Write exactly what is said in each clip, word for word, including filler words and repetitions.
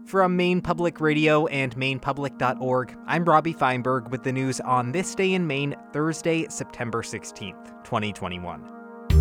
From Maine Public Radio and maine public dot org, I'm Robbie Feinberg with the news on This Day in Maine, Thursday, September sixteenth, twenty twenty-one.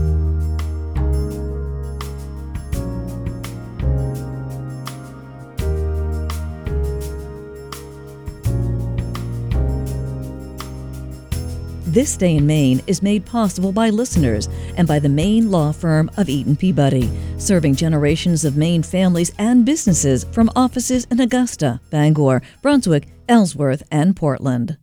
This Day in Maine is made possible by listeners and by the Maine law firm of Eaton Peabody, serving generations of Maine families and businesses from offices in Augusta, Bangor, Brunswick, Ellsworth, and Portland.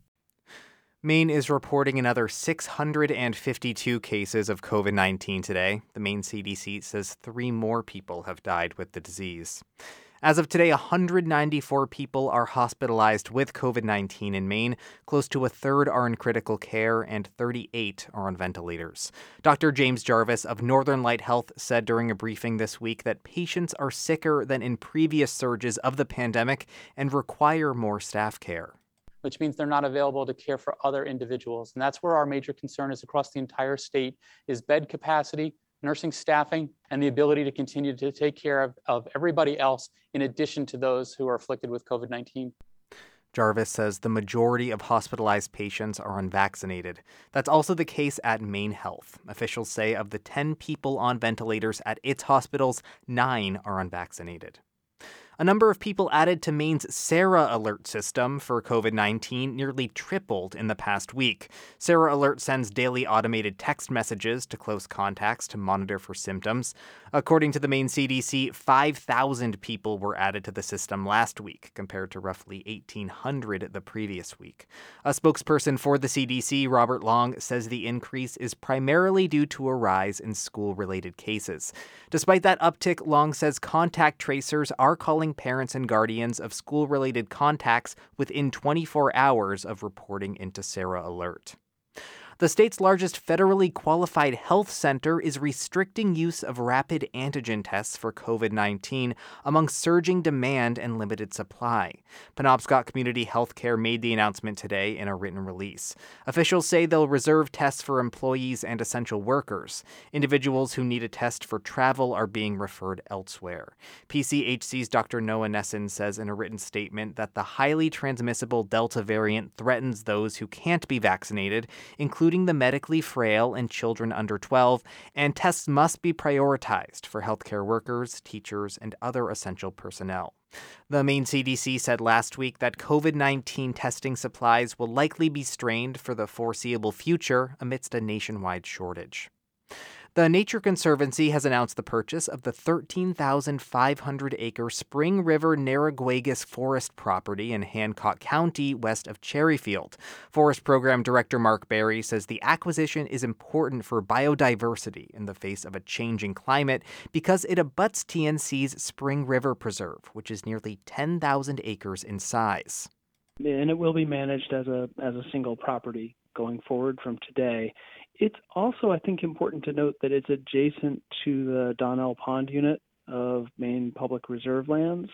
Maine is reporting another six hundred fifty-two cases of covid nineteen today. The Maine C D C says three more people have died with the disease. As of today, one hundred ninety-four people are hospitalized with covid nineteen in Maine. Close to a third are in critical care and thirty-eight are on ventilators. Doctor James Jarvis of Northern Light Health said during a briefing this week that patients are sicker than in previous surges of the pandemic and require more staff care, which means they're not available to care for other individuals. And that's where our major concern is across the entire state is bed capacity, nursing staffing, and the ability to continue to take care of, of everybody else in addition to those who are afflicted with covid nineteen. Jarvis says the majority of hospitalized patients are unvaccinated. That's also the case at Maine Health. Officials say of the ten people on ventilators at its hospitals, nine are unvaccinated. A number of people added to Maine's Sarah Alert system for covid nineteen nearly tripled in the past week. Sarah Alert sends daily automated text messages to close contacts to monitor for symptoms. According to the Maine C D C, five thousand people were added to the system last week, compared to roughly eighteen hundred the previous week. A spokesperson for the C D C, Robert Long, says the increase is primarily due to a rise in school-related cases. Despite that uptick, Long says contact tracers are calling parents and guardians of school-related contacts within twenty-four hours of reporting into Sarah Alert. The state's largest federally qualified health center is restricting use of rapid antigen tests for covid nineteen among surging demand and limited supply. Penobscot Community Healthcare made the announcement today in a written release. Officials say they'll reserve tests for employees and essential workers. Individuals who need a test for travel are being referred elsewhere. P C H C's Doctor Noah Nesson says in a written statement that the highly transmissible Delta variant threatens those who can't be vaccinated, including including the medically frail and children under twelve, and tests must be prioritized for healthcare workers, teachers, and other essential personnel. The Maine C D C said last week that covid nineteen testing supplies will likely be strained for the foreseeable future amidst a nationwide shortage. The Nature Conservancy has announced the purchase of the thirteen thousand five hundred acre Spring River Narraguagus Forest property in Hancock County, west of Cherryfield. Forest Program Director Mark Berry says the acquisition is important for biodiversity in the face of a changing climate because it abuts T N C's Spring River Preserve, which is nearly ten thousand acres in size. And it will be managed as a as a single property going forward from today. It's also, I think, important to note that it's adjacent to the Donnell Pond unit of Maine Public Reserve lands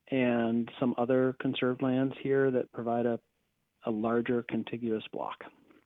and some other conserved lands here that provide a, a larger contiguous block.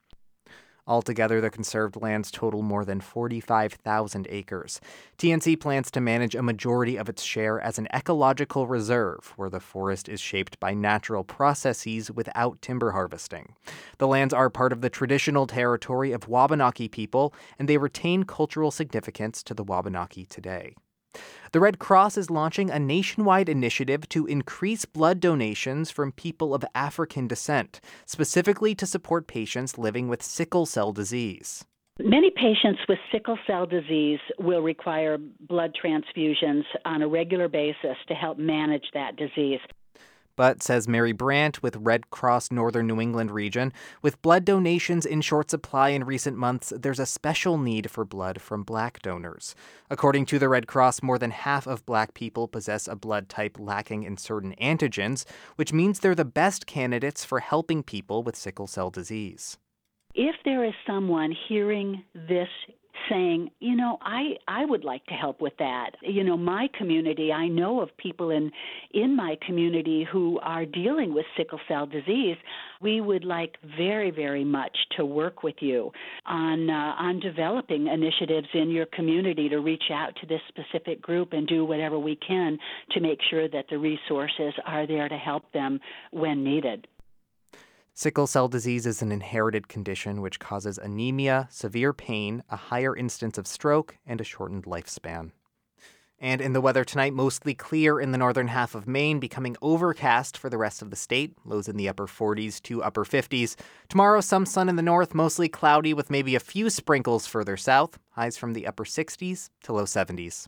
Altogether, the conserved lands total more than forty-five thousand acres. T N C plans to manage a majority of its share as an ecological reserve, where the forest is shaped by natural processes without timber harvesting. The lands are part of the traditional territory of Wabanaki people, and they retain cultural significance to the Wabanaki today. The Red Cross is launching a nationwide initiative to increase blood donations from people of African descent, specifically to support patients living with sickle cell disease. Many patients with sickle cell disease will require blood transfusions on a regular basis to help manage that disease. But, says Mary Brandt with Red Cross Northern New England region, with blood donations in short supply in recent months, there's a special need for blood from Black donors. According to the Red Cross, more than half of Black people possess a blood type lacking in certain antigens, which means they're the best candidates for helping people with sickle cell disease. If there is someone hearing this saying, you know, I, I would like to help with that. You know, my community, I know of people in, in my community who are dealing with sickle cell disease. We would like very, very much to work with you on, uh, on developing initiatives in your community to reach out to this specific group and do whatever we can to make sure that the resources are there to help them when needed. Sickle cell disease is an inherited condition which causes anemia, severe pain, a higher instance of stroke, and a shortened lifespan. And in the weather tonight, mostly clear in the northern half of Maine, becoming overcast for the rest of the state. Lows in the upper forties to upper fifties. Tomorrow, some sun in the north, mostly cloudy with maybe a few sprinkles further south. Highs from the upper sixties to low seventies.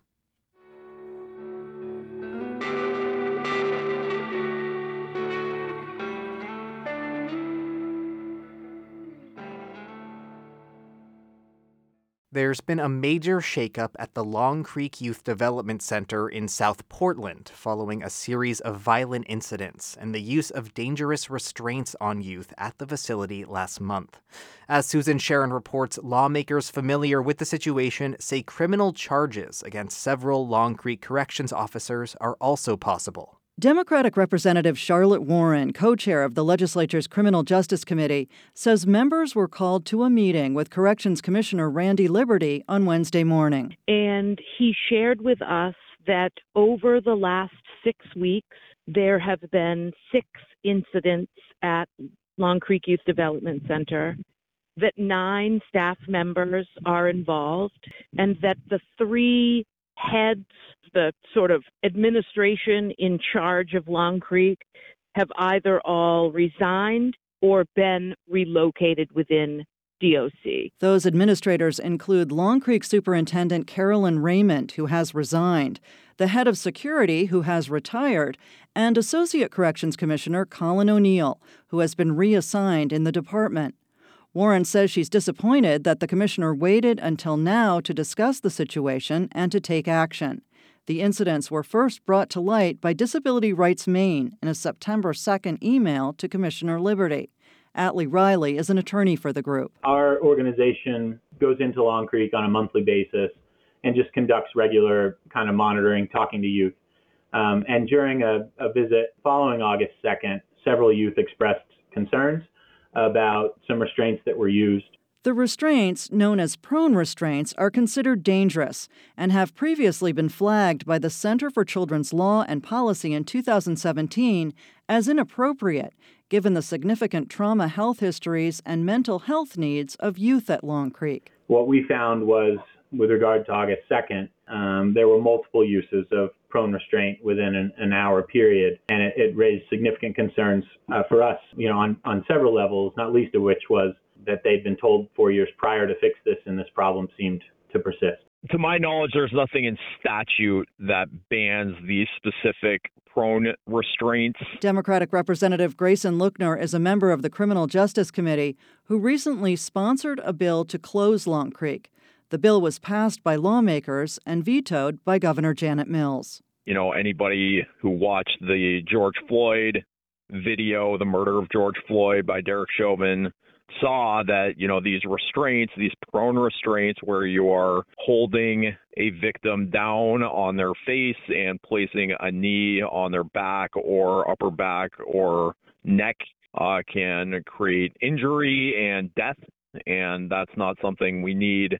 There's been a major shakeup at the Long Creek Youth Development Center in South Portland following a series of violent incidents and the use of dangerous restraints on youth at the facility last month. As Susan Sharon reports, lawmakers familiar with the situation say criminal charges against several Long Creek corrections officers are also possible. Democratic Representative Charlotte Warren, co-chair of the legislature's Criminal Justice Committee, says members were called to a meeting with Corrections Commissioner Randy Liberty on Wednesday morning. And he shared with us that over the last six weeks, there have been six incidents at Long Creek Youth Development Center, that nine staff members are involved, and that the three heads, the sort of administration in charge of Long Creek, have either all resigned or been relocated within D O C. Those administrators include Long Creek Superintendent Carolyn Raymond, who has resigned, the head of security, who has retired, and Associate Corrections Commissioner Colin O'Neill, who has been reassigned in the department. Warren says she's disappointed that the commissioner waited until now to discuss the situation and to take action. The incidents were first brought to light by Disability Rights Maine in a September second email to Commissioner Liberty. Atlee Riley is an attorney for the group. Our organization goes into Long Creek on a monthly basis and just conducts regular kind of monitoring, talking to youth. Um, and during a, a visit following August second, several youth expressed concerns about some restraints that were used. The restraints, known as prone restraints, are considered dangerous and have previously been flagged by the Center for Children's Law and Policy in two thousand seventeen as inappropriate, given the significant trauma health histories and mental health needs of youth at Long Creek. What we found was, with regard to August second, um, there were multiple uses of prone restraint within an, an hour period, and it, it raised significant concerns uh, for us, you know, on, on several levels, not least of which was that they'd been told four years prior to fix this, and this problem seemed to persist. To my knowledge, there's nothing in statute that bans these specific prone restraints. Democratic Representative Grayson Lookner is a member of the Criminal Justice Committee who recently sponsored a bill to close Long Creek. The bill was passed by lawmakers and vetoed by Governor Janet Mills. You know, anybody who watched the George Floyd video, the murder of George Floyd by Derek Chauvin, saw that, you know, these restraints, these prone restraints where you are holding a victim down on their face and placing a knee on their back or upper back or neck uh, can create injury and death. And that's not something we need,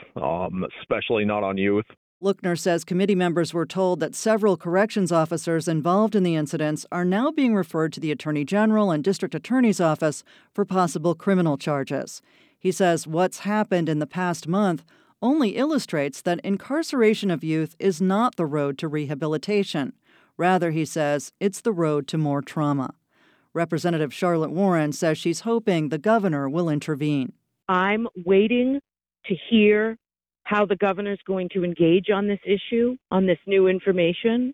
um, especially not on youth. Lookner says committee members were told that several corrections officers involved in the incidents are now being referred to the Attorney General and District Attorney's Office for possible criminal charges. He says what's happened in the past month only illustrates that incarceration of youth is not the road to rehabilitation. Rather, he says, it's the road to more trauma. Representative Charlotte Warren says she's hoping the governor will intervene. I'm waiting to hear how the governor's going to engage on this issue, on this new information.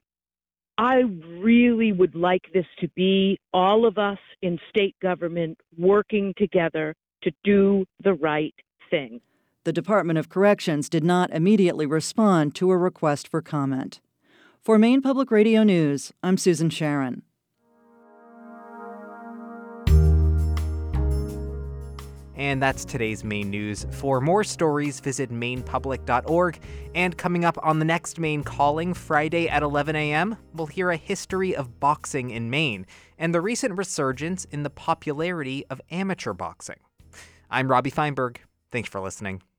I really would like this to be all of us in state government working together to do the right thing. The Department of Corrections did not immediately respond to a request for comment. For Maine Public Radio News, I'm Susan Sharon. And that's today's Maine news. For more stories, visit maine public dot org. And coming up on the next Maine Calling, Friday at eleven a.m., we'll hear a history of boxing in Maine and the recent resurgence in the popularity of amateur boxing. I'm Robbie Feinberg. Thanks for listening.